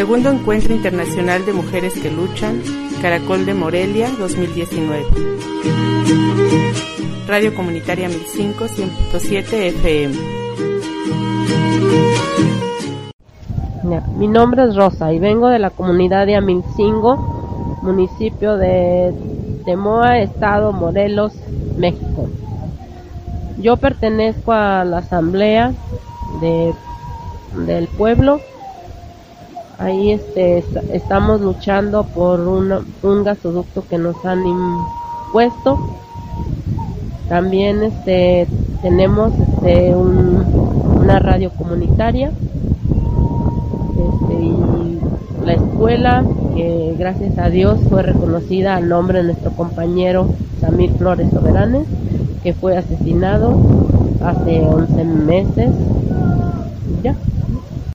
Segundo Encuentro Internacional de Mujeres que Luchan, Caracol de Morelia, 2019. Radio Comunitaria 1005, 100.7 FM. Mi nombre es Rosa y vengo de la comunidad de Amilcingo, municipio de Temoa, estado Morelos, México. Yo pertenezco a la asamblea del pueblo. Ahí estamos luchando por un gasoducto que nos han impuesto. También tenemos una radio comunitaria y la escuela, que gracias a Dios fue reconocida al nombre de nuestro compañero Samir Flores Soberanes, que fue asesinado hace 11 meses. Ya.